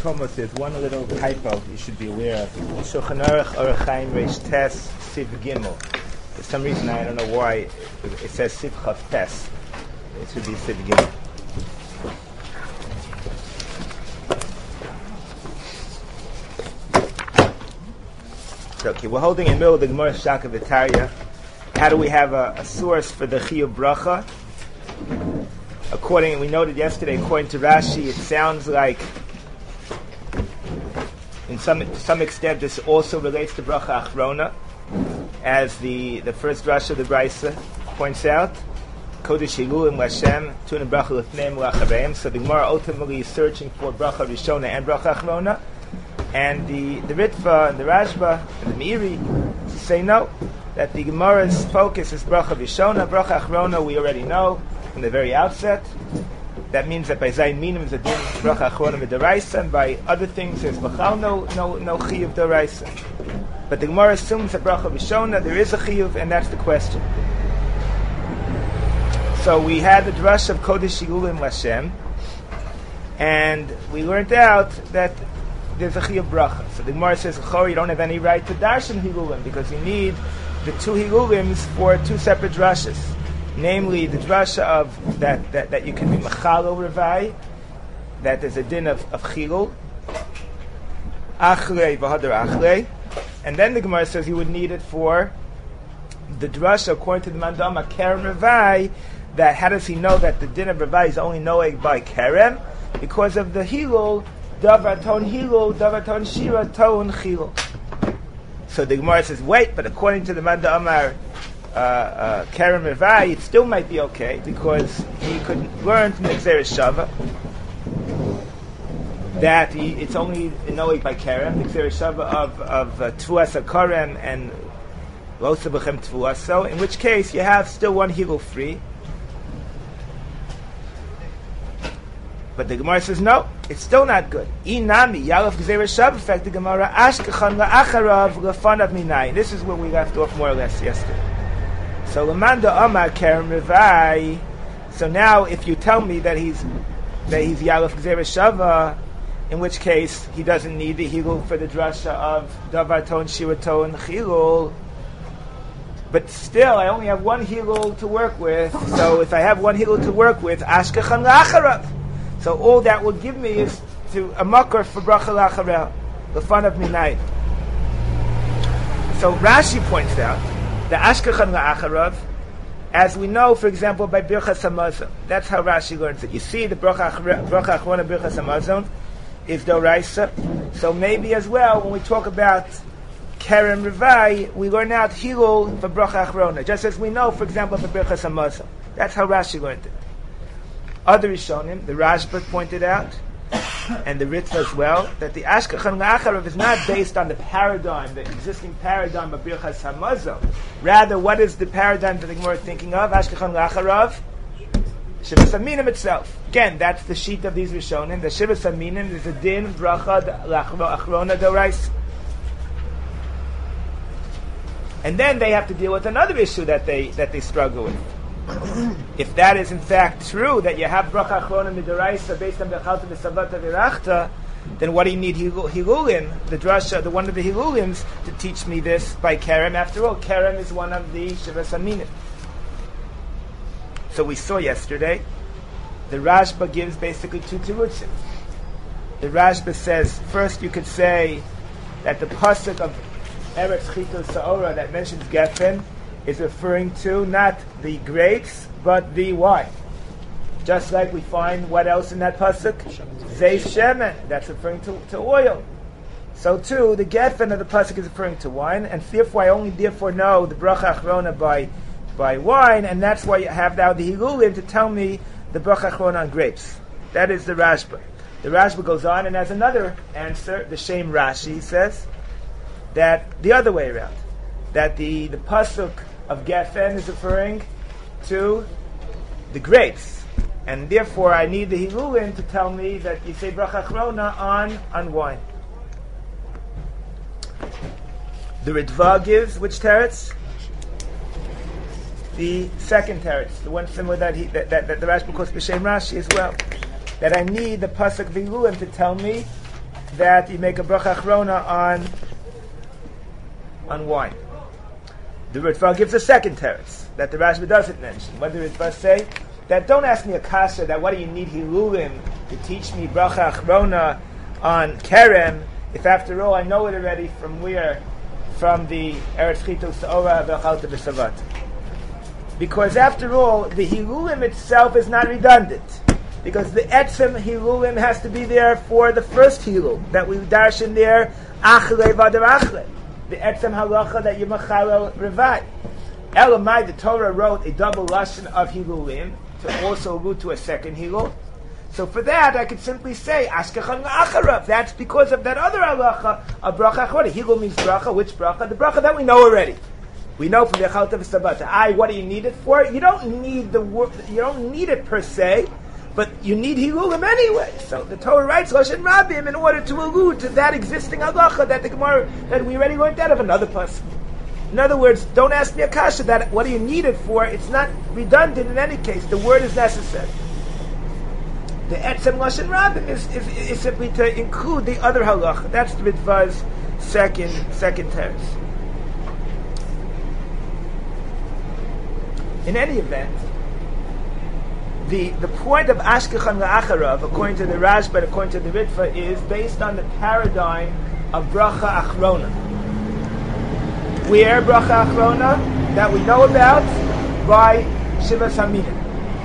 Makomos, there's one little typo you should be aware of. Shulchan Aruch Orach Chaim Reish Tes Siv Gimel. For some reason, I don't know why, it says Siv Chav Tes. It should be Siv Gimel. Okay, we're holding in the middle of the Gemara Shaka V'Tarya. How do we have a source for the Chiyuv Bracha? We noted yesterday, according to Rashi, it sounds like, to some extent, this also relates to Bracha Achrona, as the first Rashi of the Brisa points out. Kodesh Hilulim Lashem, Tuna Bracha Lefneim Lachareim. So the Gemara ultimately is searching for Bracha Rishona and Bracha Achrona. And the Ritva and the Rashba and the Meiri say no, that the Gemara's focus is Bracha Rishona. Bracha Achrona we already know from the very outset. That means that by Zayin Minim is a din Bracha Achrona Midaraisa, and by other things there's Bachal no Chiyuv Daraisa. But the Gemara assumes that Bracha Rishona there is a Chiyuv, and that's the question. So we had the drush of Kodesh Hilulim Lashem, and we learned out that there's a Chiyuv Bracha. So the Gemara says, you don't have any right to darshan Hilulim, because you need the two Hilulims for two separate drushes. Namely, the drasha of that you can be machalo revai, that there's a din of chilul, achrei v'hadar achrei, and then the Gemara says you would need it for the drasha according to the mandama kerem revai. That how does he know that the din of revai is only noeg by kerem? Because of the hilul, davar ton hilul, davar ton shira ton chilul. So the Gemara says, wait, but according to the mandama Kerem Revai, it still might be okay, because he could learn from the Xeris Shava that it's only knowing by Kerem, the Xeris Shava of Tfuas HaKorem and Losa B'chem Tfuas. So, in which case, you have still one Hilul free. But the Gemara says, no, it's still not good. Inami, Yalaf Xeris Shava, in fact, the Gemara, Ashkechan La'acharav Lefanav Minai. This is where we left off more or less yesterday. So Lamanda Amar Kerem Revai. So now, if you tell me that he's Yalaf Gzeres Shava, in which case he doesn't need the Hilul for the drasha of Davar Ton Shirato and Chilul. But still, I only have one Hilul to work with. So if I have one Hilul to work with, Ashkechan La'acharav. So all that will give me is to a makar for Bracha La'acharav, the fun of Minai. So Rashi points out the Ashkechan La'acharav, as we know, for example, by Birchas Hamazon. That's how Rashi learns it. You see, the Bracha Achrona Birchas Hamazon is Doraisa. So maybe as well, when we talk about Kerem Revai, we learn out Hilul for Bracha Achrona, just as we know, for example, for Birchas Hamazon. That's how Rashi learned it. Other Rishonim, the Rashba pointed out, and the Ritva as well, that the Ashkechan La'acharav is not based on the paradigm, the existing paradigm of Birchas Hamazon. Rather, what is the paradigm that the Gemara is thinking of? Ashkechan La'acharav, Shivas Aminim itself. Again, that's the sheet of these Rishonim. The Shivas Aminim is a din bracha achrona dorais. And then they have to deal with another issue that they struggle with. If that is in fact true, that you have bracha achrona midoraisa based on bechalta v'savata v'rachta, then what do you need hilulim, the drasha, the one of the hilulims, to teach me this by kerem? After all, kerem is one of the shivas aminim. So we saw yesterday, the Rashba gives basically two tirutzim. The Rashba says, first you could say that the pasuk of Eretz Chito Sa'ora that mentions Geffen is referring to not the grapes, but the wine. Just like we find what else in that pasuk? Zeif Shemen, that's referring to oil. So too, the Geffen of the pasuk is referring to wine, and therefore I only know the bracha achrona by wine, and that's why you have now the Hilulim to tell me the bracha achrona on grapes. That is the Rashba. The Rashba goes on and has another answer. The Shem Rashi says that the other way around, that the pasuk of Geffen is referring to the grapes, and therefore I need the Hilulim to tell me that you say bracha achrona on wine. The Ritva gives which teretz? The second teretz, the one similar that the Rashba calls B'Shem Rashi as well. That I need the pasuk of Hilulim to tell me that you make a bracha achrona on wine. The Ritva gives a second teretz that the Rashba doesn't mention. What the Ritva say? That don't ask me a kasha, that what do you need hilulim to teach me bracha achrona on kerem, if after all I know it already from where? From the Eretz Chito Sa'ora V'Chalta B'Savat. Because after all, the hilulim itself is not redundant. Because the etzem hilulim has to be there for the first hilul that we dash in there, achle v'adar achle. The etzem halacha that you machalo revai. Elamai, the Torah wrote a double lashon of hilulim to also allude to a second hilul. So for that, I could simply say ashkechan la'acharav. That's because of that other halacha of bracha achrona. Hilul means bracha. Which bracha? The bracha that we know already. We know from the Chalta V'Sabata. What do you need it for? You don't need the word. You don't need it per se, but you need hilulim anyway. So the Torah writes Loshen Rabim in order to allude to that existing halacha that the Gemara that we already learned out of another pasuk. In other words, don't ask me a kasha that what do you need it for? It's not redundant in any case. The word is necessary. The etzem Loshen Rabim is simply to include the other halacha. That's the Ritva's second teretz. In any event, the point of Ashkechan La'acharav, according to the Rashba, according to the Ritva, is based on the paradigm of Bracha Achrona. Where Bracha Achrona? That we know about by Shivas Haminim.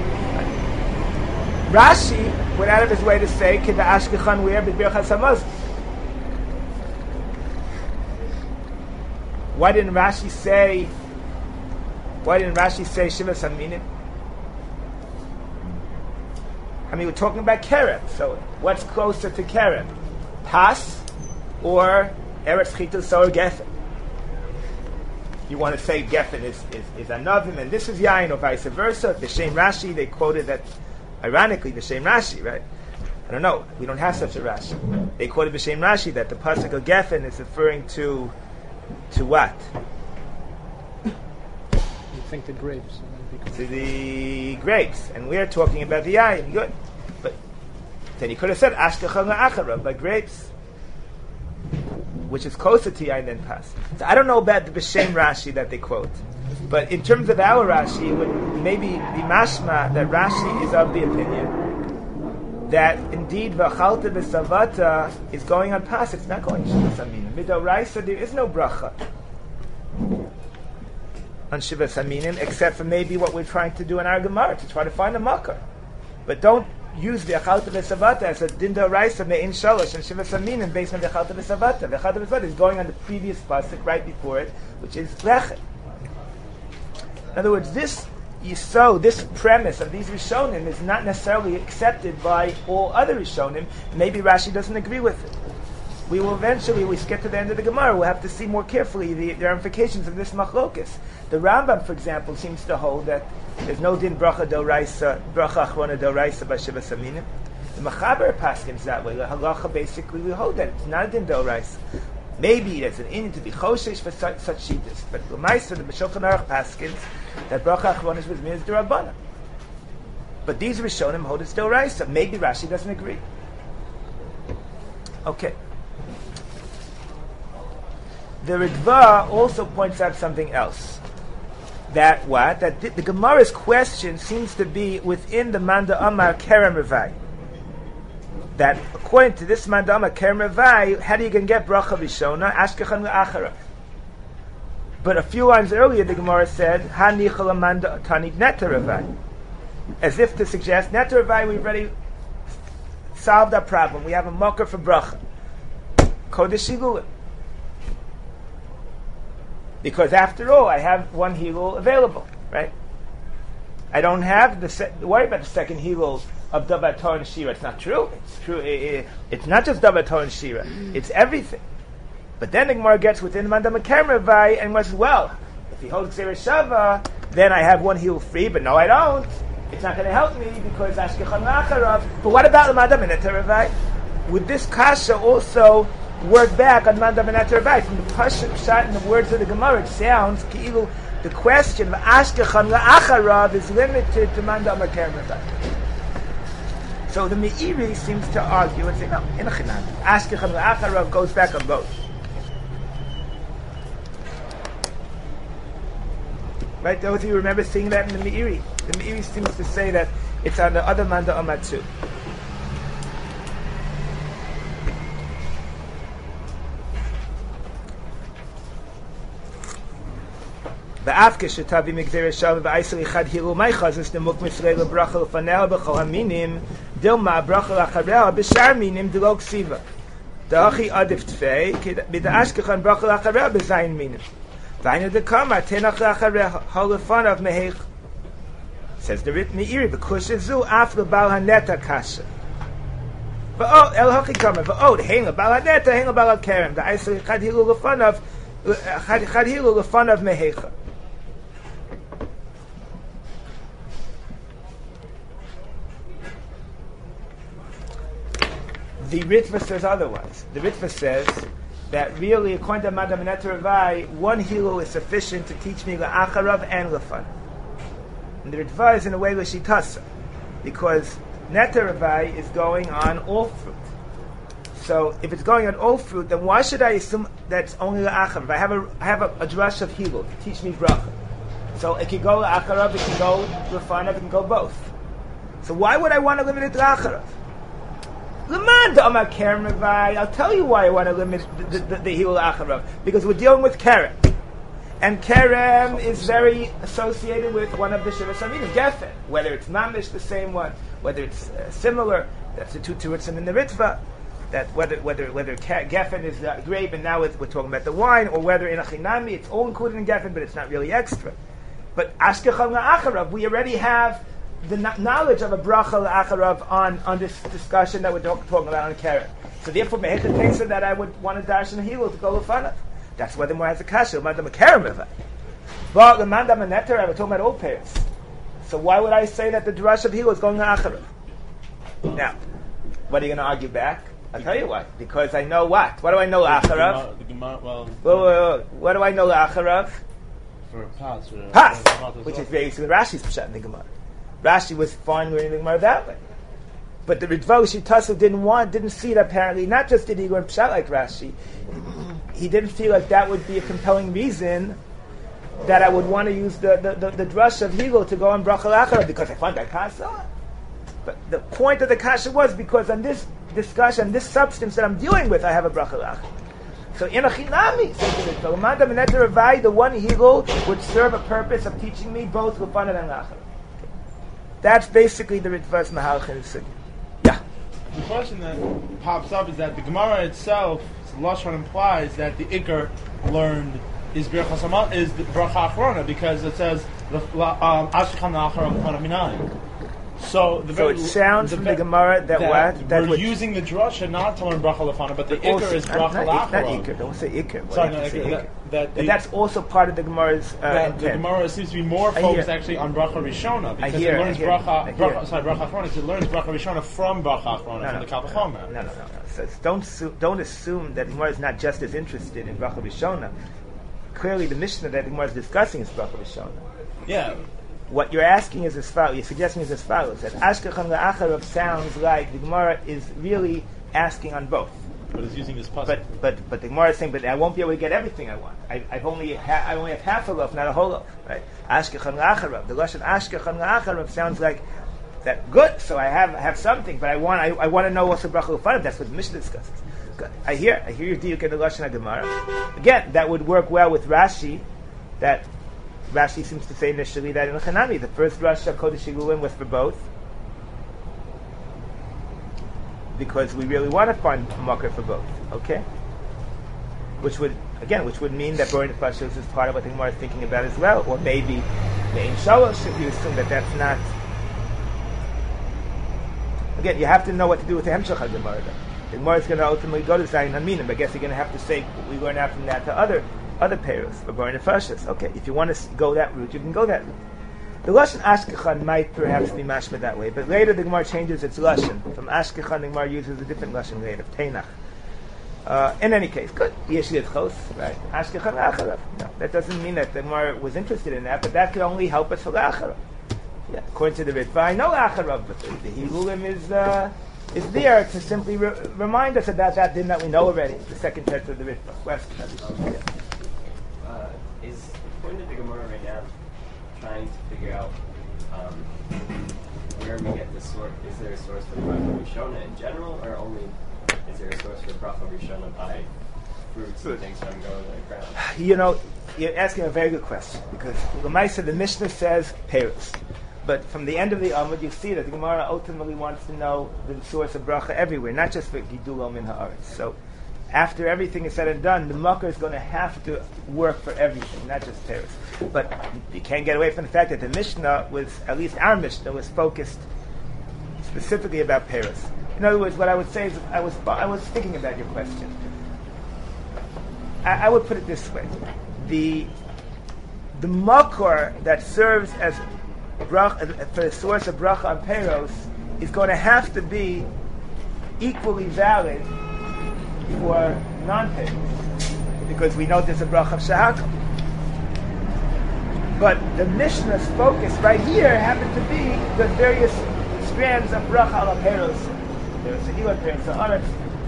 Rashi went out of his way to say, Kida Ashkechan where B'Birchas HaMazon. Why didn't Rashi say Shivas Haminim? I mean, we're talking about Kerem. So, what's closer to Kerem? Pas or Eretz Chito Sa'or Geffen? You want to say Geffen is Anavim, and this is Yain, or vice versa. The Shem Rashi, they quoted that, ironically, the Shem Rashi, right? I don't know. We don't have such a Rashi. They quoted the Shem Rashi that the pasuk of Geffen is referring to what? Think the grapes. To the grapes, and we're talking about the yayin. Good, but then you could have said ashkechan la'acharav, by grapes, which is closer to yayin than pas. So I don't know about the B'Shem Rashi that they quote, but in terms of our Rashi, it would maybe be mashma that Rashi is of the opinion that indeed v'chalta v'savata is going on pas. It's not going shivas haminim. Midoraisa, there is no bracha on Shivas Haminim, except for maybe what we're trying to do in our Gemara, to try to find a makar. But don't use the Achalta V'Savata as a Dinda Raisa Me'in Shalosh and Shivas Haminim based on the Achalta V'Savata. The Achalta V'Savata is going on the previous pasuk right before it, which is Lechet. In other words, this premise of these Rishonim is not necessarily accepted by all other Rishonim. Maybe Rashi doesn't agree with it. We will eventually, we get to the end of the Gemara, we'll have to see more carefully the ramifications of this machlokus. The Rambam, for example, seems to hold that there's no din bracha achrona doraisa by Shivas Haminim. The Machaber paskins that way. The halacha basically we hold that it's not a din doraisa. Maybe there's an inyan to be choshesh for such shittas, but the Ma'aser, the B'Shulchan Aruch paskins that bracha achrona is with miz d'Rabbana. But these Rishonim hold it's doraisa. Maybe Rashi doesn't agree. Okay. The Ritva also points out something else. That the Gemara's question seems to be within the Manda Amar Kerem Revai. That according to this Manda Amar Kerem Revai, how do you can get bracha Rishona? Ashkechan La'acharav. But a few lines earlier, the Gemara said, Hanichal Amanda Tanig Neta Revai. As if to suggest, Neta Revai, we've already solved our problem. We have a mocker for bracha. Kodesh Hilulim. Because after all, I have one hilul available, right? I don't have worry about the second hilul of Davar Torah and Shira. It's not true. It's true. It's not just Davar Torah and Shira. It's everything. But then the Gemara gets within Mandam Kerem Revai and says, well, if he holds Gzeira Shava, then I have one hilul free. But no, I don't. It's not going to help me because Ashkechan La'acharav. But what about the Mandam Revai? Would this kasha also work back on Mandam and Revai? From the Pashut Pshat in the words of the Gemara, it sounds ki'ilu the question of Ashkechan La'acharav is limited to Mandam and Kerem Revai. So the Meiri seems to argue and say, no, in a chinan. Ashkechan la'acharav goes back on both. Right, those of you remember seeing that in the Meiri. The Meiri seems to say that it's on the other Manda Amad too. V'afke shetavi migdere shalom v'aisel ichad hilu meichazes demuk misrei lebracha lefaneha b'chol haminim dilma bracha lachareha b'shar minim dilog siva. Da'achi adif tfei b'da'ashkechan bracha lachareha b'zayin minim. V'ayna dekama tenach lachareha halefanav meheich. Says the Rit Meiri, v'kush zu af lebal haneta kasha. V'od el hachikama v'od hein lebal haneta hein lebal hakerem da'aisel ichad hilu lefanav chad hilu lefanav meheicha. The Ritva says otherwise. The Ritva says that really, according to Madam Neter Ravai, one Hilul is sufficient to teach me La'acharav and Lefanav. And the Ritva is in a way L'shitasa, because Neter Ravai is going on all fruit. So if it's going on all fruit, then why should I assume that's only La'acharav? I have a drush of Hilul to teach me Bracha. So it can go La'acharav, it can go Lefanav, it can go both. So why would I want to limit it to La'acharav? I'll tell you why I want to limit the Hilul Acharav. Because we're dealing with Kerem. And Kerem is very associated with one of the Shivas Aminim, Geffen. Whether it's Mamish, the same one, whether it's similar, that's the two Turutzim in the Ritva. That whether Geffen is grape and now we're talking about the wine, or whether in Achinami it's all included in Geffen, but it's not really extra. But Ashkechan La'acharav, we already have the knowledge of a bracha la'acharav on this discussion that we're talking about on Keren. So therefore, Mehecha takes it that I would want to darshan Hilul to go lefanav. That's why the more has a kasha. Mandam a Keren mevai. But the mandam a neter, we're talking about all pairs. So why would I say that the drush of Hilul is going la'acharav? Now, what are you going to argue back? I'll tell you why. Because I know what. What do I know la'acharav? What do I know la'acharav? For pas. Pas, which is basically Rashi's pshat in the Gemara. Rashi was fine learning the Gemara that way. But the Ritva Shitasu didn't see it apparently, not just did he learn Pshat like Rashi, he didn't feel like that would be a compelling reason that I would want to use the drush of Hilul to go on Bracha L'acharav, because I find that Kasha. But the point of the Kasha was because on this discussion, this substance that I'm dealing with, I have a Bracha L'acharav. So in a chinami, the one Hilul would serve a purpose of teaching me both L'fanav and L'acharav. That's basically the Ritva's Mahalach in the Sugya. Yeah. The question that pops up is that the Gemara itself, Lashon implies that the Iker learned is the Bracha Achrona, because it says Ashkechan La'acharav Lefanav Minayin. So it sounds from the Gemara that we're using the drasha not to learn bracha lefanav, but the ikar is bracha la'acharav. Not ikar. Don't say ikar. Sorry, no, ikar. That's also part of the Gemara's intent. The Gemara seems to be more focused actually on bracha rishona, because it learns bracha achrona. It learns bracha rishona from bracha achrona, from the Kal V'chomer. No. So don't assume that the Gemara is not just as interested in bracha rishona. Clearly, the Mishnah that the Gemara is discussing is bracha rishona. Yeah. What you're asking is as follows. You're suggesting is as follows: that Ashkechan La'acharav sounds like the Gemara is really asking on both. But it's using this puzzle. But the Gemara is saying, but I won't be able to get everything I want. I only have half a loaf, not a whole loaf. Right? Ashkechan La'acharav. The lashon Ashkechan La'acharav sounds like that. Good. So I have something, but I want to know what's the bracha lefanav. That's what the Mishnah discusses. Good. I hear your diuk in the lashon Gemara. Again, that would work well with Rashi. That Rashi seems to say initially that in the Chanami, the first Rosh Kodesh Hilulin was for both, because we really want to find a marker for both. Okay, which would mean that Borin Pashos is part of what the Gemara is thinking about as well, or maybe the Ein Shalosh, if you assume that that's not. Again, you have to know what to do with the Hemshach HaGemara. The Gemara is going to ultimately go to Zayin Haminim. I guess you're going to have to say we learn out from that to other pairs for Borin Pashos. Okay, if you want to go that route, you can go that route. The Lashon Ashkechan might perhaps be mashma that way, but later the Gemara changes its Lashon. From Ashkechan, the Gemara uses a different Lashon later, Teinach. In any case, good. Yeshli Chos, right? Ashkechan La'acharav. No, that doesn't mean that the Gemara was interested in that, but that could only help us for La'acharav. Yeah, according to the Ritva, I know Acharav, but the Hilulim is there to simply remind us about that din that we know already. The second text of the Ritva. Question. Is according to the Gemara right now trying to figure out where we get the source? Is there a source for Bracha Rishona in general, or only is there a source for Bracha Rishona by fruits and things from going to the ground? You know, you're asking a very good question, because L'maisa, the Mishnah says Peretz. But from the end of the Amud, you see that the Gemara ultimately wants to know the source of bracha everywhere, not just for Gidulom in Haaretz. So, after everything is said and done, the Makar is going to have to work for everything, not just Peretz. But you can't get away from the fact that the Mishnah was, at least our Mishnah, was focused specifically about Peretz. In other words, what I would say is, I was thinking about your question. I would put it this way: the Makar that serves as for the source of bracha on Peros is going to have to be equally valid for non-Peros, because we know there's a bracha of Shahakam. But the Mishnah's focus right here happened to be the various strands of bracha al Peros. There's a Ilah, there's a Aretz,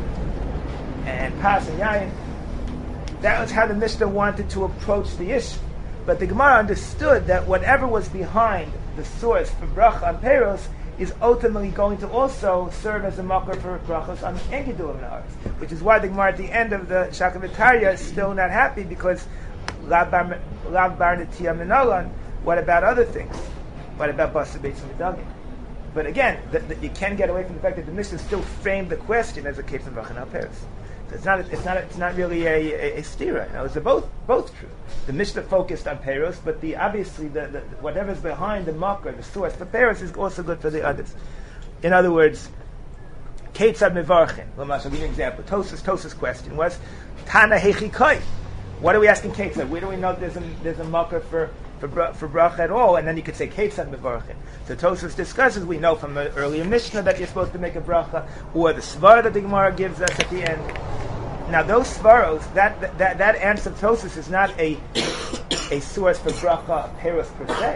and Pas and Yayin. That was how the Mishnah wanted to approach the issue. But the Gemara understood that whatever was behind the source for bracha on Peros is ultimately going to also serve as a makar for brachos on Engidulim and Haaretz, which is why the Gemara at the end of the Shakavitarya is still not happy, because Lav bar netiyah minolan. What about other things? What about basa beitz and medagim? But again, you can't get away from the fact that the Mishnah still framed the question as a case of bracha on Peros. It's not really a stira. Now, they're both true. The Mishnah focused on Peros, but obviously whatever's behind the makar, the source for Peros, is also good for the others. In other words, Ketzad Mevarchin. I'll give you an example. Tosas' question was Tana Hechikai. What are we asking Ketzad? Where do we know there's a makar for bracha at all? And then you could say Ketzad Mevarchin. So Tosas discusses. We know from the earlier Mishnah that you're supposed to make a bracha, or the svar that the Gemara gives us at the end. Now those svaros, that answer of Tosas is not a source for bracha Peros per se.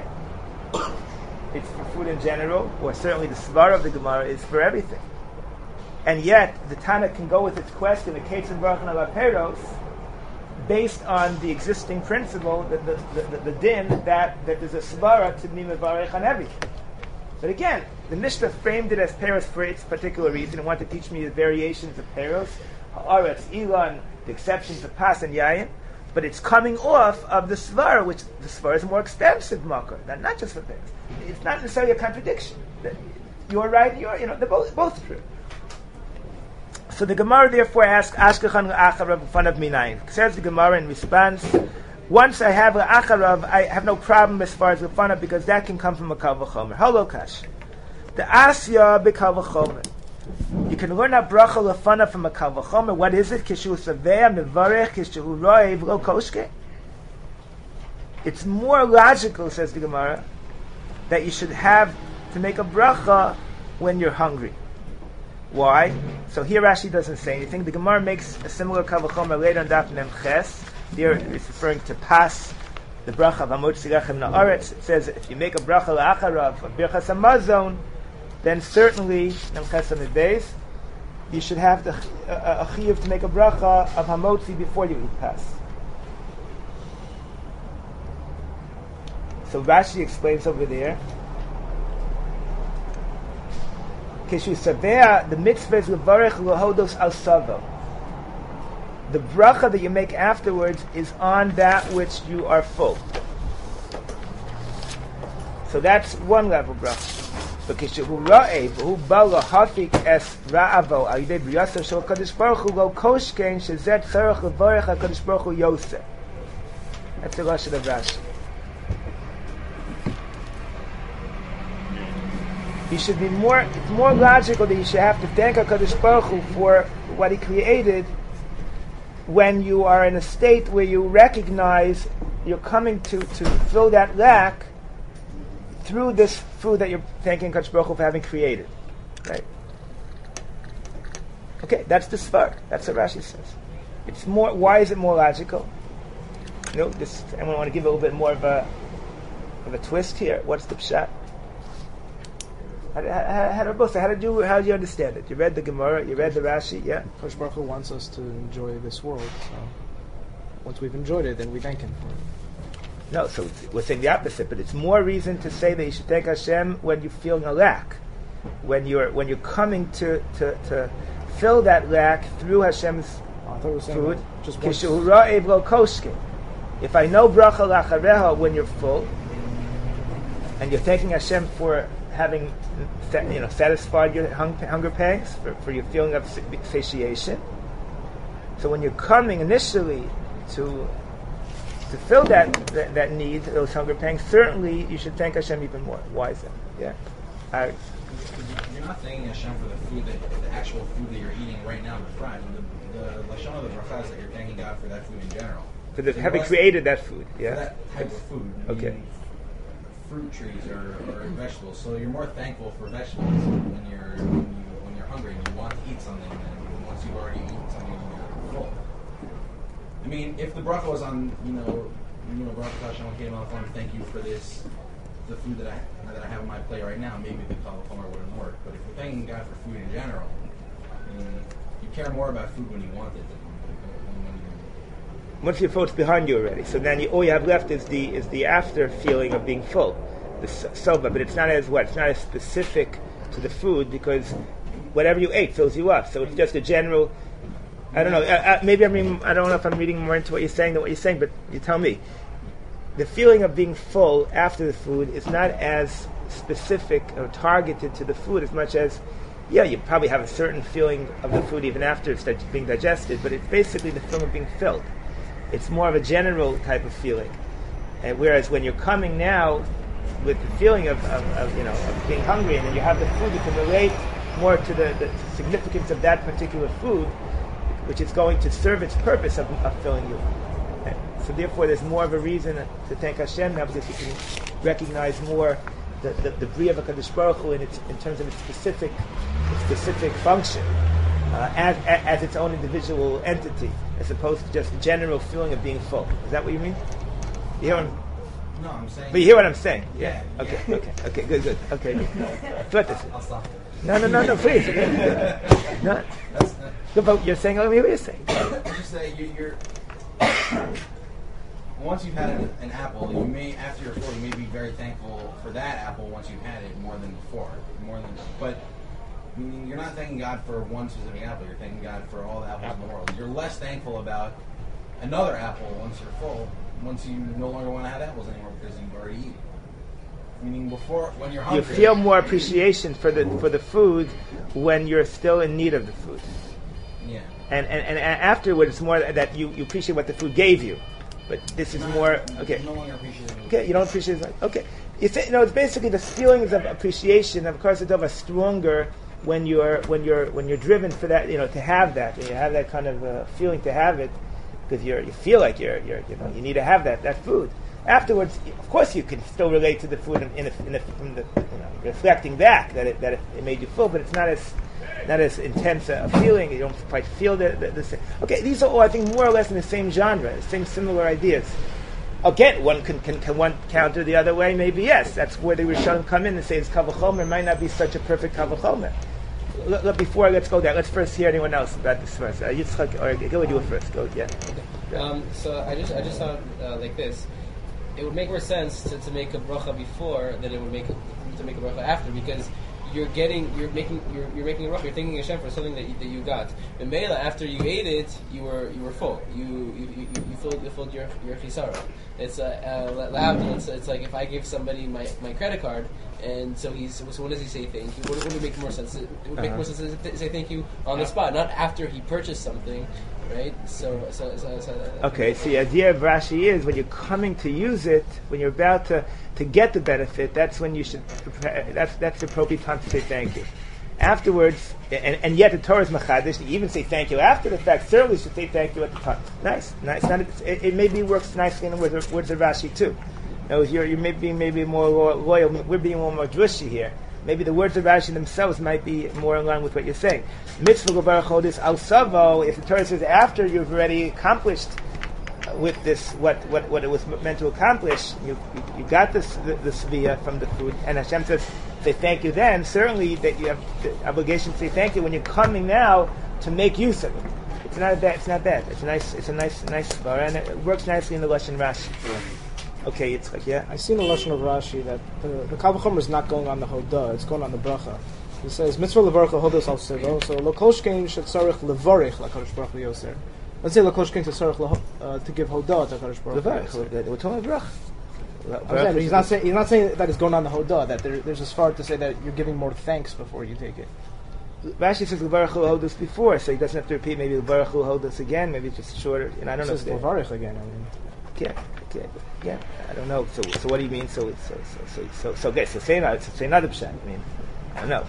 It's for food in general, or certainly the svar of the Gemara is for everything. And yet the Tana can go with its question, the Ketzad Barachan ala Peros, based on the existing principle, the din that there's a svara to be mevarech on everything. But again, the Mishnah framed it as Peros for its particular reason and wanted to teach me the variations of Peros, Haaretz, Ilan, the exceptions of Pas and Yayin, but it's coming off of the svara, which the svara is a more expensive makar, not just for Peros. It's not necessarily a contradiction. You're right, they're both true. So the Gemara therefore asks, Ashkechan Acharav Fanav Minayin. Says the Gemara in response, once I have an Acharav, I have no problem as far as the Fanav, because that can come from a Kal V'chomer. Hello, Kash. The Asya B'Kal V'chomer. You can learn a bracha l'fanav from a Kal V'chomer. What is it? Kishu Savea Mevarech Kishu Roiv Lo Koshke. It's more logical, says the Gemara, that you should have to make a bracha when you're hungry. Why? So here Rashi doesn't say anything. The Gemara makes a similar Kal V'chomer later on Daf Mem Ches. Here it's referring to Pas, the bracha of Hamotzi Lechem Na'aretz. It says if you make a bracha la'acharav, a birchas hamazon, then certainly Mem Ches Amid Beis, you should have a chiyuv to make a bracha of Hamotzi before you eat Pas. So Rashi explains over there. Kishu Savea, the mitzvah is levarech lehodos al savo. The bracha that you make afterwards is on that which you are full. So that's one level bracha. But kishu ra'ev hu bala hafik es ra'avo al yidei b'yasser shel Kadosh Baruch Hu lo koshkein shezet tzarech levarech HaKadosh Baruch Hu yoseh. That's the lashon of Rashi. You should be it's more logical that you should have to thank HaKadosh Baruch Hu for what He created when you are in a state where you recognize you're coming to fill that lack through this food that you're thanking HaKadosh Baruch Hu for having created. Right? Okay, that's the svar. That's what Rashi says. It's more. Why is it more logical? I want to give a little bit more of a twist here. What's the pshat? How do you understand it? You read the Gemara, you read the Rashi, yeah? Kosh Baruch Hu wants us to enjoy this world, so once we've enjoyed it, then we thank Him for it. No, so we're saying the opposite, but it's more reason to say that you should thank Hashem when you're feeling a lack, when you're coming to fill that lack through Hashem's food. Kishu ra'ev lo koshke. If I know bracha lachareha when you're full, and you're thanking Hashem for having satisfied your hunger pangs, for your feeling of satiation. So when you're coming initially to fill that need, those hunger pangs, certainly you should thank Hashem even more. Why is that? Yeah. You're not thanking Hashem for the food, the actual food that you're eating right now, the fried. The lashon of the bracha is that you're thanking God for that food in general. For having created that food, yeah. For that type of food. Okay. Fruit trees or vegetables. So you're more thankful for vegetables when you're hungry and you want to eat something than once you've already eaten something and you're full. I mean, if the bracha was on, Baruch Hashem came on the phone, thank you for this, the food that I have on my plate right now, maybe the kavachomer wouldn't work. But if you're thanking God for food in general, you care more about food when you want it than when you. Once your food's behind you already, so then all you have left is the after feeling of being full, the soba. But it's not as specific to the food because whatever you ate fills you up. So it's just a general. I don't know. I don't know if I'm reading more into what you're saying than what you're saying, but you tell me. The feeling of being full after the food is not as specific or targeted to the food as much as, you probably have a certain feeling of the food even after it's being digested, but it's basically the feeling of being filled. It's more of a general type of feeling. And whereas when you're coming now with the feeling of being hungry, and then you have the food, you can relate more to the significance of that particular food, which is going to serve its purpose of filling you. So therefore, there's more of a reason to thank Hashem now because you can recognize more the Bria of HaKadosh Baruch Hu in terms of its specific function as its own individual entity, as opposed to just the general feeling of being full. Is that what you mean? You hear No, I'm saying. But you hear what I'm saying? Yeah. Okay, good. Okay. I'll stop. No, please. No. But you're saying, let me hear what you're saying. I'm just saying, you're once you've had an apple, you may, after you're full, you may be very thankful for that apple once you've had it more than before. But you're not thanking God for one specific apple. You're thanking God for all the apples in the world. You're less thankful about another apple once you're full, once you no longer want to have apples anymore because you've already eaten. Meaning before, when you're hungry, you feel more appreciation for the food when you're still in need of the food. Yeah. And afterwards, it's more that you appreciate what the food gave you. But this is more okay. No longer appreciate it. Okay, you don't appreciate it. Okay, you say, it's basically the feelings of appreciation. Of course, it's are stronger when you're driven for that. To have that, you have that kind of feeling to have it because you feel like you need to have that food. Afterwards, of course, you can still relate to the food from the reflecting back that it made you full, but it's not as intense a feeling. You don't quite feel the same. Okay, these are all, I think, more or less in the same genre, the same similar ideas. Again, one can one counter the other way. Maybe yes, that's where the Rishonim come in and say it's kavachomer. It might not be such a perfect kavachomer. Before let's go there, let's first hear anyone else about this first. Yitzchak, or go with you first. Go, yeah. Okay. So I just thought like this. It would make more sense to make a bracha before than it would make to make a bracha after, because you're making a bracha. You're thanking Hashem for something that you got. In Mela, after you ate it, you were full. You filled your chisara. It's it's like if I give somebody my credit card, and so when does he say thank you? Would it make more sense? It would make more sense to say thank you on the spot, not after he purchased something. Right? So okay, so the idea of Rashi is when you're coming to use it, when you're about to get the benefit, that's when you should that's the appropriate time to say thank you. Afterwards, and yet the Torah is machadish, to even say thank you after the fact, certainly should say thank you at the time. Nice. It maybe works nicely in the words of Rashi too. Now, you're maybe more loyal, we're being more drushy here. Maybe the words of Rashi themselves might be more in line with what you're saying. Mitzvah gobar chodis al savo. If the Torah says after you've already accomplished with this what it was meant to accomplish, you got the svia from the food, and Hashem says say thank you then, certainly that you have the obligation to say thank you when you're coming now to make use of it. It's not bad. It's not bad. It's a nice svara, and it works nicely in the Lashon Rashi. Okay, it's like yeah. I see in the Lashon of Rashi that the Kal V'chomer is not going on the Hodah; it's going on the bracha. He says mitzvah levarach hodos al sivo. So lokoshkein shetzarich levarich lakadosh baruch hu yoser. Let's say lokoshkein shetzarich to give Hodah to Kadosh Baruch Hu. Levarich. We're talking about bracha. He's not saying that it's going on the Hodah. That there's a svara to say that you're giving more thanks before you take it. Rashi says Levarach Hu Hodos before, so he doesn't have to repeat. Maybe Levarach Hu Hodos again. Maybe it's just shorter. I don't know. It says Levarich again. I mean. Yeah, I don't know. So what do you mean? So okay. So say another pshat. I mean, I don't know.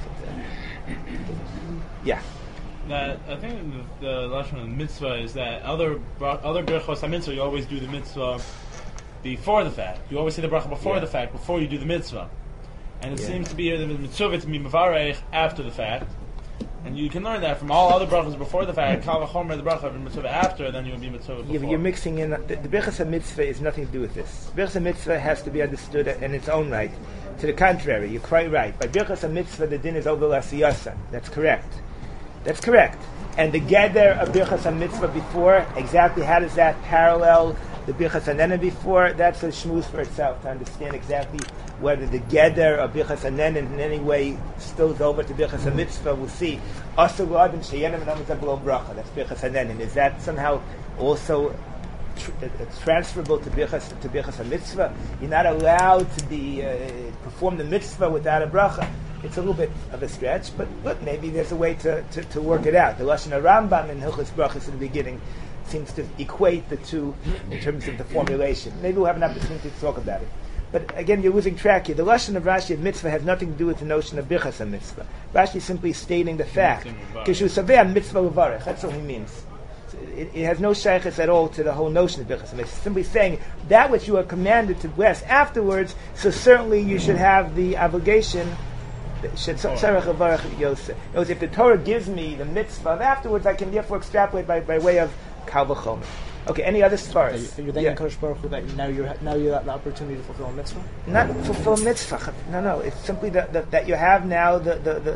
Yeah. That I think the lashon of mitzvah is that other berachos mitzvah you always do the mitzvah before the fact. You always say the bracha before the fact, before you do the mitzvah. And it seems to be the mitzvah to be mevarech after the fact. And you can learn that from all other brachas before the fact. Kal v'chomer the bracha of mitzvah after, then you will be mitzvah before. Yeah, but you're mixing in the birchas mitzvah is nothing to do with this. Birchas mitzvah has to be understood in its own right. To the contrary, you're quite right. By birchas mitzvah, the din is over l'asiyasa. That's correct. And the geder of birchas mitzvah before, exactly how does that parallel the birchas hanena before? That's a shmuz for itself to understand exactly whether the geder of birchas hanena in any way spills over to birchas mitzvah. We'll see. Asur v'adam sheyenem v'nam below bracha. That's birchas hanena. Is that somehow also transferable to birchas mitzvah? You're not allowed to be perform the mitzvah without a bracha. It's a little bit of a stretch, but maybe there's a way to work it out. The Lashon Rambam in Hilchos Brachos in the beginning seems to equate the two in terms of the formulation. Maybe we'll have an opportunity to talk about it. But again, you're losing track here. The Lashon of Rashi of mitzvah has nothing to do with the notion of birchas mitzvah. Rashi is simply stating the fact. Kishu saveh mitzvah levarech. That's what he means. It has no shaykhs at all to the whole notion of birchas mitzvah. It's simply saying that which you are commanded to bless afterwards, so certainly you should have the obligation. If the Torah gives me the mitzvah afterwards, I can therefore extrapolate by way of Kal V'chomer. Okay, any other stars? You're thanking Kadosh Baruch Hu that now you have the opportunity to fulfill a mitzvah? Not fulfill mitzvah. No. It's simply that you have now the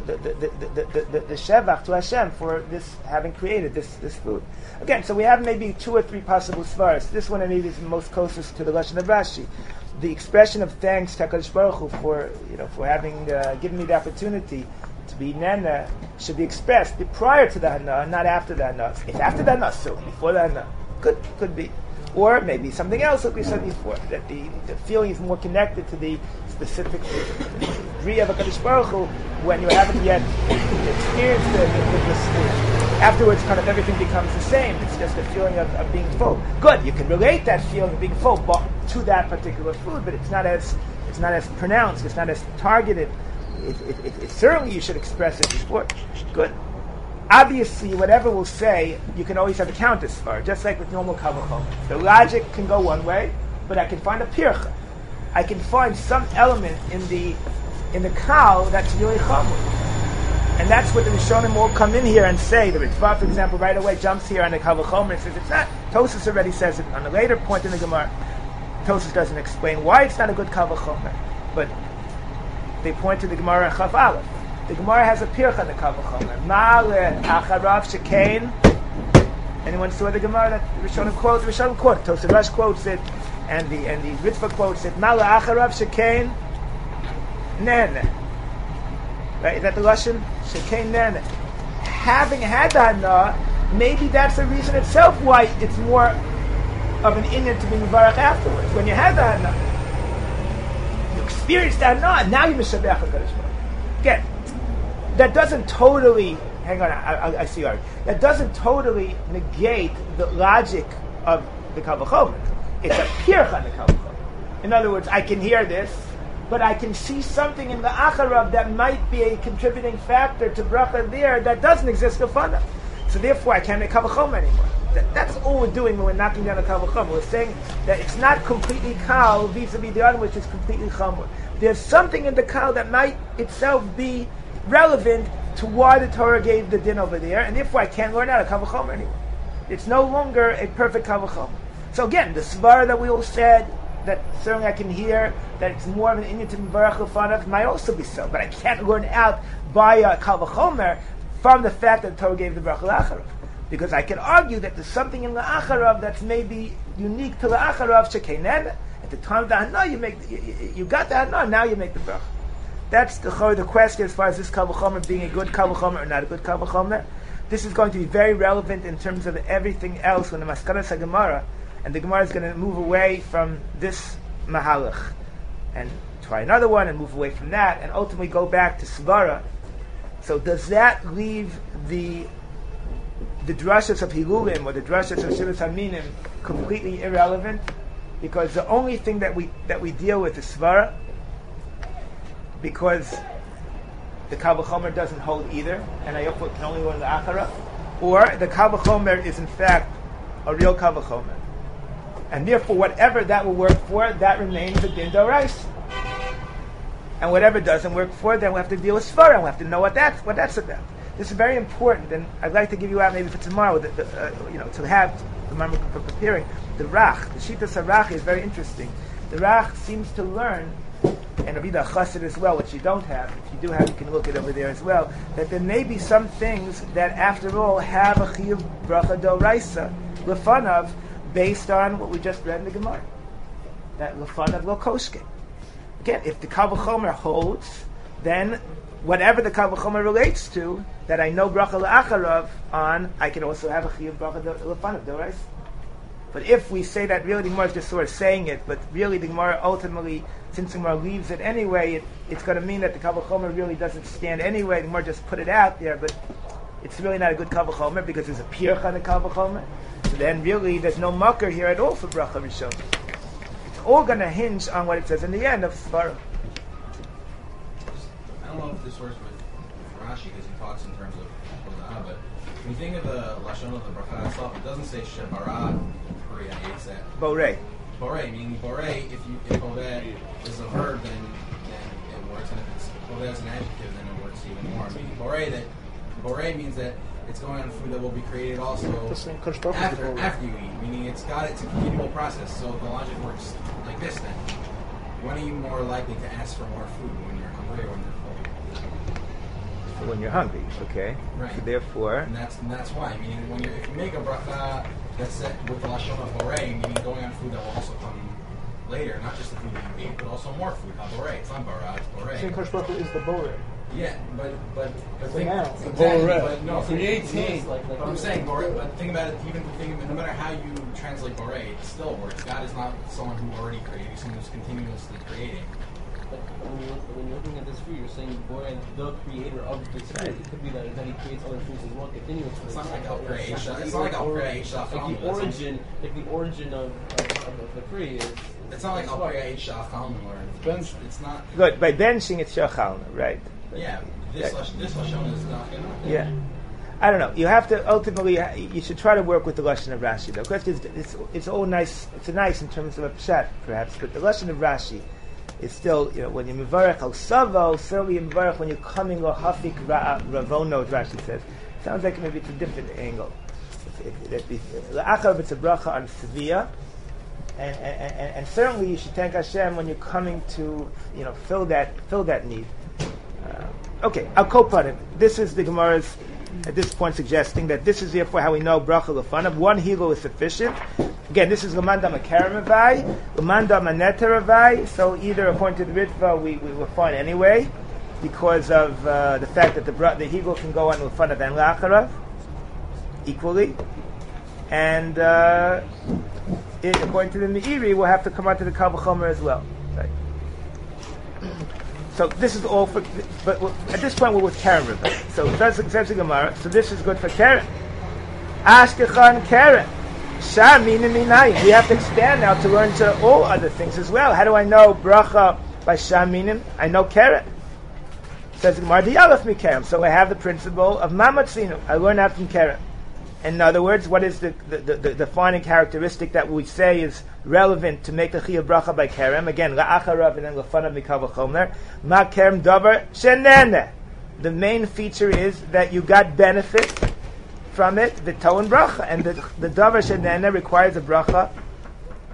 shevach to Hashem for this having created this food. Again, so we have maybe 2 or 3 possible stars. This one maybe is the most closest to the Lashon of Rashi. The expression of thanks to HaKadosh Baruch Hu for having given me the opportunity to be nana should be expressed prior to the hana, not after the hana. If after the hana, so before the hana, could be, or maybe something else like we said before, that the feeling is more connected to the specific degree of HaKadosh Baruch Hu when you haven't yet experienced the afterwards, kind of everything becomes the same. It's just a feeling of being full. Good, you can relate that feeling of being full to that particular food, but it's not as pronounced. It's not as targeted. It certainly you should express it before. Good. Obviously, whatever we'll say, you can always have a counter svar, just like with normal Kal V'chomer. The logic can go one way, but I can find a pircha. I can find some element in the kal that's really chomer. And that's what the Rishonim will come in here and say. The Ritva, for example, right away jumps here on the Kal V'chomer and says it's not. Tosas already says it on a later point in the Gemara. Tosas doesn't explain why it's not a good Kal V'chomer, but they point to the Gemara in Chav Aleph. The Gemara has a pircha in the Kal V'chomer. Ma'ale acharav shekain. Anyone saw the Gemara that the Rishonim quote? The Rishonim quote. Tosas Rush quotes it, and the Ritva quotes it. Ma'ale acharav shekain. Nen. Right? Is that the Lashon? Shekain nen. Having had the hana, maybe that's the reason itself why it's more of an inyan to be mevarach afterwards. When you had the hana, you experienced the hana, and now you mishabech HaKadosh Baruch Hu. Again, that doesn't totally. Hang on, I see already. That doesn't totally negate the logic of the Kal V'chomer. It's a pircha in the Kal V'chomer. In other words, I can hear this, but I can see something in the acharav that might be a contributing factor to bracha there that doesn't exist in Fana. So therefore, I can't make Kal V'chomer anymore. That's all we're doing when we're knocking down a Kal V'chomer. We're saying that it's not completely kal vis-a-vis the other, which is completely chomer. There's something in the kal that might itself be relevant to why the Torah gave the din over there, and therefore I can't learn out a Kal V'chomer anymore. It's no longer a perfect Kal V'chomer. So again, the svara that we all said that certainly I can hear that it's more of an inyan to Mevarach Lefanav might also be so, but I can't learn out by a Kal V'chomer from the fact that the Torah gave the Bracha L'acharav. Because I can argue that there's something in L'acharav that's maybe unique to L'acharav, Shekeinen. At the time of the Hana, you got the Hana, now you make the Bracha. That's the question as far as this Kal V'chomer being a good Kal V'chomer or not a good Kal V'chomer. This is going to be very relevant in terms of everything else when the Maskanas HaGemara, and the Gemara is going to move away from this Mahalach and try another one and move away from that and ultimately go back to Svara. So does that leave the drashas of Hilulim or the drashas of Shivas Haminim completely irrelevant? Because the only thing that we deal with is Svara, because the Kal V'chomer doesn't hold either, and I can only learn the Achara, or the Kal V'chomer is in fact a real Kal V'chomer. And therefore, whatever that will work for, that remains a din d'oraisa. And whatever doesn't work for, then we'll have to deal with Svara, and we'll have to know what that's about. This is very important, and I'd like to give you out maybe for tomorrow, to have, remember, for preparing, the Rach. The Shitas HaRach is very interesting. The Rach seems to learn, and Rabbi Chassid as well, which you don't have. If you do have, you can look it over there as well, that there may be some things that, after all, have a chiyuv bracha d'oraisa, lefanav, based on what we just read in the Gemara. That lefanav lo koshke. Again, if the Kal V'chomer holds, then whatever the Kal V'chomer relates to, that I know bracha l'acharav on, I can also have a chiyuv bracha lefanav d'oraisa. But if we say that really the Gemara is just sort of saying it, but really the Gemara ultimately, since the Gemara leaves it anyway, it's going to mean that the Kal V'chomer really doesn't stand anyway. The Gemara just put it out there, but it's really not a good Kal V'chomer because there's a pircha on the Kal V'chomer. So then really there's no makar here at all for bracha rishon. It's all going to hinge on what it says in the end of Svara. I don't know if this works with Rashi because he talks in terms of Hoda'ah, but when you think of the lashon of the bracha itself, it doesn't say shebara priya yitzeh. Borei. Borei, meaning borei, if borei is a verb, then it works, and if it's borei as an adjective, then it works even more. Meaning borei means that it's going on food that will be created also after you eat. Meaning it's a continual process. So the logic works like this then. When are you more likely to ask for more food, when you're hungry or when you're full? When you're hungry, okay. Right. So therefore, and that's why. Meaning if you make a bracha that's set with the lashon of borei, meaning going on food that will also come later, not just the food that you ate, but also more food. Borei, it's not bara, it's borei. Saying Kosh Baruch Hu is the borei. Yeah, but think now. exactly, but no, for the 18. But I'm saying borei, but think about it. No matter how you translate borei, it still works. God is not someone who already created; He's someone who's continuously creating. But when you're looking at this food, you're saying Borei, the creator of this food. It could be that he creates other foods as well continuously. It's not like al-creation. It's not like al-creation. Like the origin of the tree is. It's not like al-creation or it's not. good. By benching it's shachalna, right? Yeah, this lashon is not enough. Yeah. I don't know. You have to ultimately. You should try to work with the lashon of Rashi. The question is, it's all nice. It's nice in terms of a pshat, perhaps, but the lashon of Rashi is still, when you mevarech al savo, certainly you mevarech when you're coming lo hafik ravono, Rashi says. Sounds like maybe it's a different angle. If it's a bracha on sevia, and certainly you should thank Hashem when you're coming to, fill that need. Okay, I'll kopad it. This is the Gemara's at this point suggesting that this is therefore how we know bracha lefanav. One hilo is sufficient. Again, this is Lamanda Makaramavai, Lamanda Maneteravai, so either according to the Ritva we were fine anyway, because of the fact that the Higel can go on Lefanav and Lacharav equally, and according to the Meiri, we'll have to come out to the Kal V'chomer as well. Right. So this is all for, but at this point we're with Karen River. So that's the Gemara, so this is good for Karen. Ashkechan Karen. We have to expand now to learn to all other things as well. How do I know bracha by shaminim? I know keret. Says Gemara, Diyalef mikerem. So I have the principle of mamatzinu. I learn that from keret. In other words, what is the defining characteristic that we say is relevant to make the chiyuv bracha by kerem? Again, la'acharav and then lefanav mikal v'chomer. Ma kerem davar shenene. The main feature is that you got benefit from it, the toe and bracha, and the davar shenena requires a bracha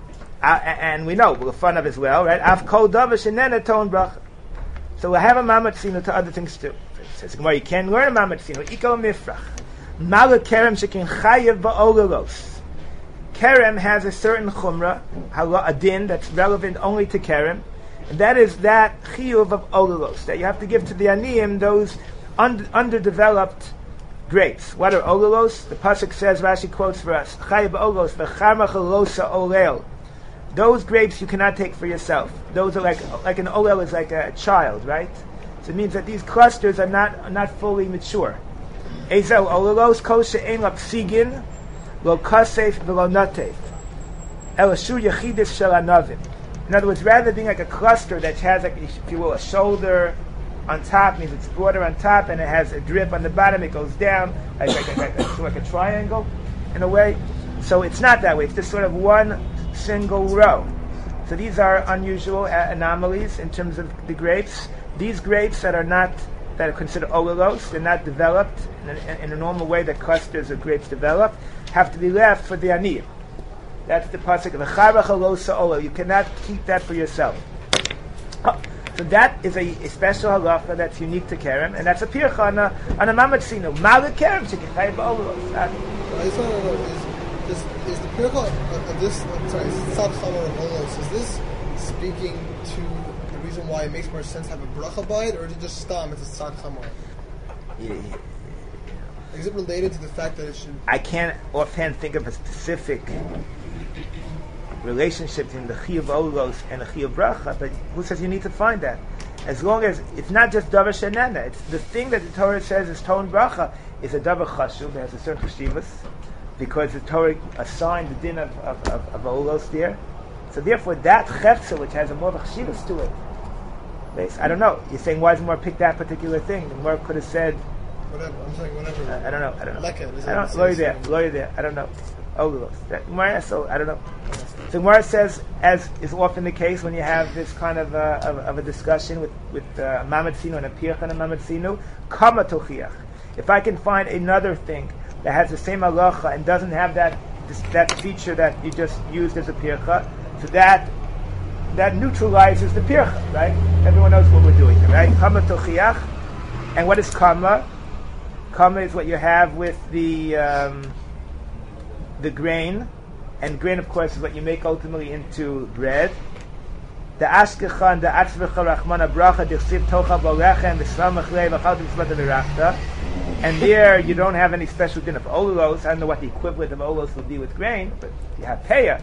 and we know L'fanav as well, right? Av kol davar shenena ton bracha. So we have a mamatzino to other things too. It says Gemara, you can learn a mamatzino. Iko mifrach. Mala kerem shekin chayev ba'olalos. Kerem has a certain chumrah, a din that's relevant only to kerem, and that is that chiyuv of olalos that you have to give to the aniyim, those underdeveloped grapes. What are olalos? The pasuk says, Rashi quotes for us, chayev ba'olalos v'charma chalosa olel. Those grapes you cannot take for yourself. Those are like an olel is like a child, right? So it means that these clusters are not fully mature. Ezel olalos koshe ein lapsigin lo kasef v'lo natev elashu yachidis shel anavim. In other words, rather than being like a cluster that has, like, if you will, a shoulder on top, means it's broader on top and it has a drip on the bottom, it goes down like a triangle in a way. So it's not that way. It's just sort of one single row. So these are unusual anomalies in terms of the grapes. These grapes that are considered olalos, they're not developed in a normal way that clusters of grapes develop, have to be left for the aniyim. That's the pasuk of the V'charach halosa ola. You cannot keep that for yourself. So that is a special halacha that's unique to kerem, and that's a pircha on a mamatzino. Malak kerem shekichay ba'olalos. Is the pircha of this? Sorry, Tzad Chamor of Olos. Is this speaking to the reason why it makes more sense to have a bracha by it, or is it just stam? It's a Tzad Chamor. Yeah. Is it related to the fact that it should? I can't offhand think of a specific relationship between the chiyuv olos and the chiyuv bracha, but who says you need to find that? As long as it's not just davar shenana, it's the thing that the Torah says is ton bracha is a davar chashuv. It has a certain cheshivas because the Torah assigned the din of olos there. So therefore, that chefza, which has a more cheshivas to it, I don't know. You're saying why does Gemara pick that particular thing? The Gemara could have said whatever. I'm saying whatever. I don't know. Leka, Lawyer there. I don't know. Olos. So I don't know. So Gemara says, as is often the case when you have this kind of a discussion with mamatzino and a pircha and a mamatzino, kama tochiach. If I can find another thing that has the same halacha and doesn't have that feature that you just used as a pircha, so that neutralizes the pircha, right? Everyone knows what we're doing, right? Kama tochiach. And what is kama? Kama is what you have with the grain. And grain, of course, is what you make ultimately into bread. The ashkechan, the atzvecha rachmana bracha, dichsiv tocha bolechem, v'sramach lei, v'chal t'mitzvata v'rachta. And there you don't have any special din of olos. I don't know what the equivalent of olos would be with grain, but you have peah.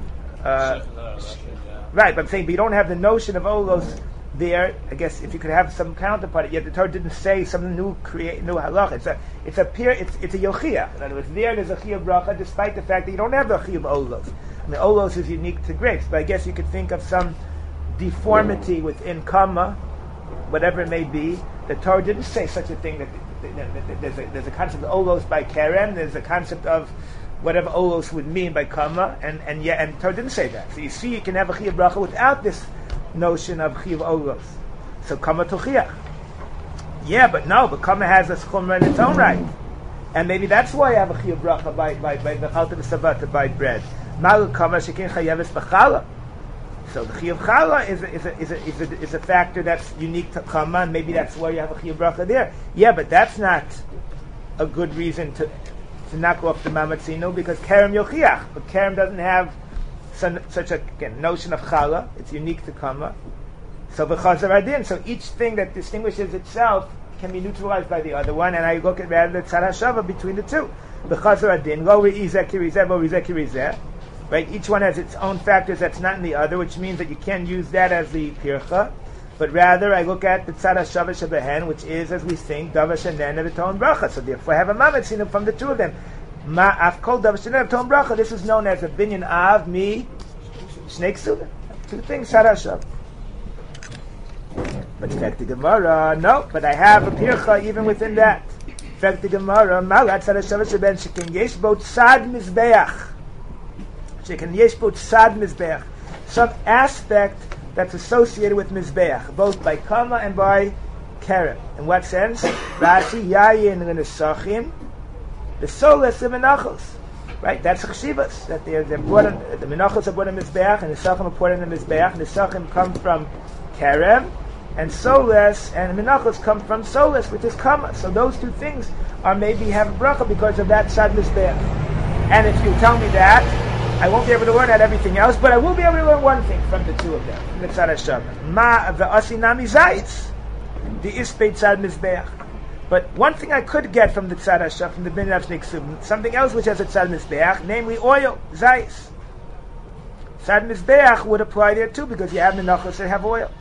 Right, but I'm saying, but you don't have the notion of olos there. I guess if you could have some counterpart, yet the Torah didn't say something new halach. It's a yochiyah. In other words, there's a chiyuv bracha, despite the fact that you don't have the chiyuv olos. I mean, olos is unique to grapes, but I guess you could think of some deformity within kama, whatever it may be. The Torah didn't say such a thing that there's a concept of olos by kerem. There's a concept of whatever olos would mean by kama, and Torah didn't say that. So you see, you can have a chiyuv bracha without this notion of chiyuv olos. So kama tochiach. Yeah, but kama has a chumrah in its own right, and maybe that's why you have a chiyuv bracha by the chalta v'savata by bread. Malu kama shekin chayeves b'chala. So the chiyuv chala is a factor that's unique to kama, and maybe that's why you have a chiyuv bracha there. Yeah, but that's not a good reason to knock off the mamatzino, because kerem yochiach, but kerem doesn't have such a notion of chala. It's unique to kama. So v'chazar adin. So each thing that distinguishes itself can be neutralized by the other one, and I look at rather the tzad hashava between the two. V'chazar adin lo re'izeh kirizeh vo re'izeh kirizeh. Right. Each one has its own factors that's not in the other, which means that you can't use that as the pircha, but rather I look at the tzad hashava shebehen, which is, as we think, davar shenena v'ton bracha. So therefore, I have a mamatzino from the two of them. Ma'af kol davar shenena v'ton bracha. This is known as a binyan av mi snake suda. Two things, tzad hashava. But fact the Gemara, no. But I have a pircha even within that. Fact the Gemara, malat tzad hashava sheben shekin yesh bo tzad mizbeach. Shekin yesh bo tzad mizbeach. Some aspect that's associated with mizbeach, both by kama and by kerem. In what sense? Rashi yayin l'nesachim, the solas of menachos. Right? That's cheshivas. That they're brought on, the menachos are brought on mizbeach, and the sachim are poured in the mizbeach, and the sachim come from kerem, and soles, and the menachos come from soles, which is kama. So those two things are maybe have a bracha because of that tzad mizbeach. And if you tell me that, I won't be able to learn out everything else, but I will be able to learn one thing from the two of them, from the tzad hashavah. Ma ve'asi nami zayis, the ispei tzad mizbeach. But one thing I could get from the tzad hashavah, from the bin of Shnei, something else which has a tzad mizbeach, namely oil, zayis. Tzad mizbeach would apply there too, because you have menachos that have oil.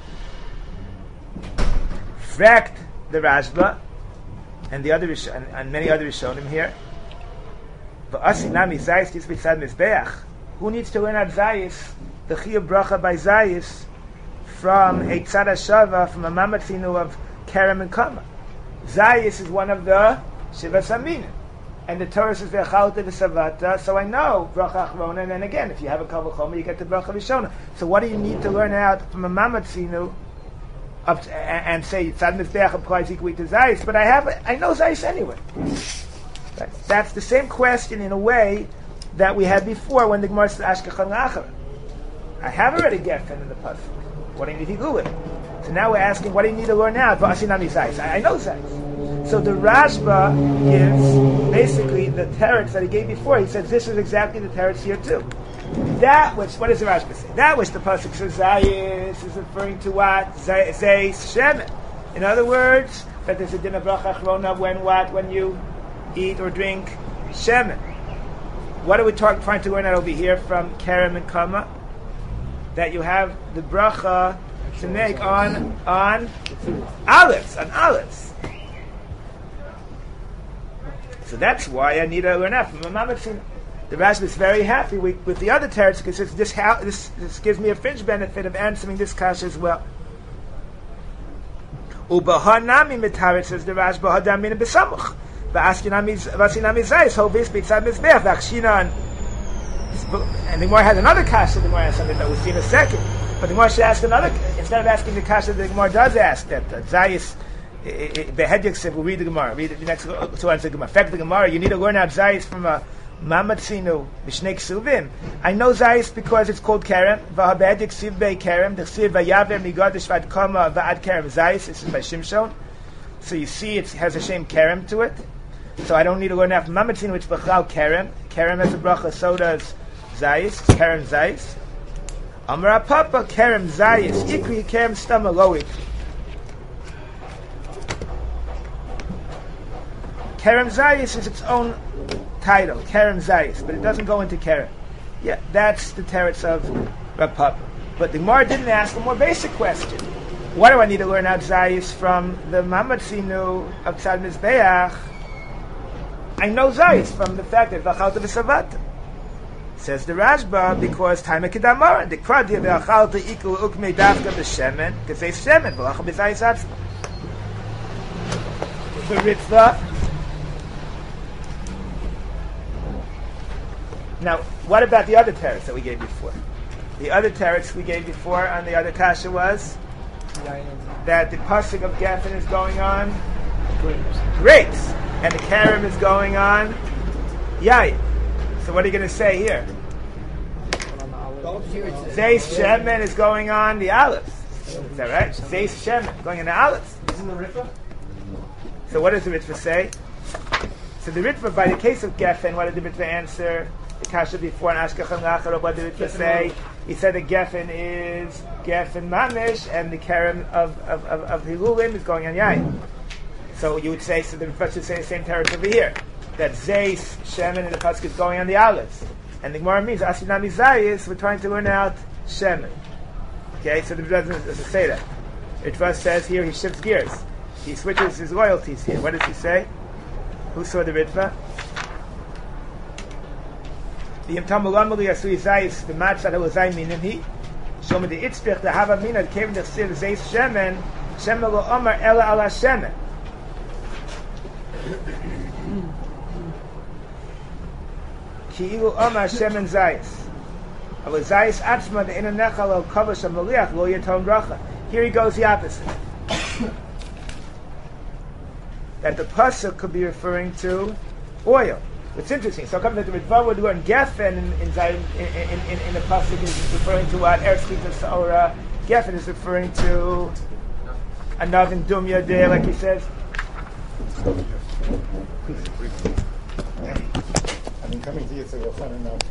Frakt the Rashba, and the other and many other Rishonim here. V'asi nami zayis is tzad mizbeach. Who needs to learn out zayis, the chiyuv bracha by zayis, from a tzad hashavah, from a mamatzinu of kerem and kama? Zayis is one of the Shiva Saminim. And the Torah says Ve'achalta v'savata, so I know bracha achrona, and then again, if you have a kavod choma, you get the bracha rishona. So what do you need to learn out from a mamatzinu and say tzad mizbeach applies equally to Zayis? But I know Zayis anyway. Right? That's the same question in a way that we had before when the Gemara said Ashkechan La'achar. I have already geffen in the pasuk. What do you need to do with it? So now we're asking, what do you need to learn now? I know Zayis. So the Rashba gives basically the teretz that he gave before. He says this is exactly the teretz here too. That which, what does the Rashba say? That which the pasuk says Zayis is referring to what? Zayis Shemen. In other words, that there's a din of bracha achrona when what? When you eat or drink Shemen. What are we trying to learn out over here from Kerem and Kama? That you have the bracha to make on olives. So that's why I need to learn out from Mamatzin. The Rashba is very happy with the other teretz because this gives me a fringe benefit of answering this kasha as well. Ubahanami mitaret says the Rashba hadamina besamuch. Va'askinami zayis hovis b'tzad mizbeach v'achshinan. And the Gemara has another kasha. The Gemara has something that we'll see in a second. But the Gemara should ask another. Instead of asking the kasha, the Gemara does ask that Zayis. Behedyak we'll read the Gemara. Read the next two answers the Gemara. Fact the Gemara. You need to learn out Zayis from a Mamatzinu B'Shnei Ksuvim. I know Zayis because it's called Kerem. V'habehedyak siv bei Kerem. The siv vayaver migadish vad kama va'ad Kerem Zayis. This is by Shimshon. So you see, it has a shame Kerem to it. So I don't need to learn out from Mamatzinu, which b'chal Kerem. Kerem has a bracha. So does Zayis. Kerem Zayis. Amar Papa Kerem Zayis. Ikri Kerem Stama Lo Ikri. Kerem Zayis is its own title, Kerem Zayis, but it doesn't go into Kerem. Yeah, that's the teretz of Rav Papa. But the Gemara didn't ask a more basic question. What do I need to learn out Zayis from the Mamatzinu of Tzad Mizbeach? I know Zayis from the fact that V'achalta v'savata. Says the Rashba, because time kedamara, the Kradia V'achalta ikul ukmei dafka b'shemen, because they shemen, V'acha b'Zayis atzma. The Ritva. Now, what about the other teretz that we gave before? The other teretz we gave before on the other kasha was that the pasuk of Geffen is going on grapes, and the kerem is going on yayin. So what are you going to say here? Zeis shemen is going on the olives. Is that right? Zeis shemen going on the olives. Isn't the Ritva? So what does the Ritva say? So the Ritva, by the case of Geffen, what did the Ritva answer? The kasha before and Ashkechan La'achar, what did it say? He said the Geffen is Geffen Mamish, and the Kerem of Hilulim is going on Yain. So you would say, so the Ritva should say the same teretz over here, that Zeis, Shemen, and the pasuk is going on the olives. And the Gemara means, Asinami Zayis, we're trying to learn out Shemen. Okay, so the Ritva doesn't say that. The Ritva says here, he shifts gears. He switches his loyalties here. What does he say? Who saw the Ritva? The Yemtam Mali Asui Zayis, the Matzah that was Zay Minimhi. Show me the Itzpich, the Hava Mina, the Kevin, the Siv, Zeis Shemen, Shemen lo Omar, Ela ala Shemen. Ki'ilu Omar Shemen Zayis. Ava Zayis Atzma, the Inanecha lo Kavash HaMaliach, lo Yatom Bracha. Here he goes the opposite. That the pasuk could be referring to oil. It's interesting. So come that the Ritva would learn Geffen in the pasuk is referring to what Eretz Chita Saora. Geffen is referring to another Dumya there, like he says. I've been coming to Yitzhak Yochanan now.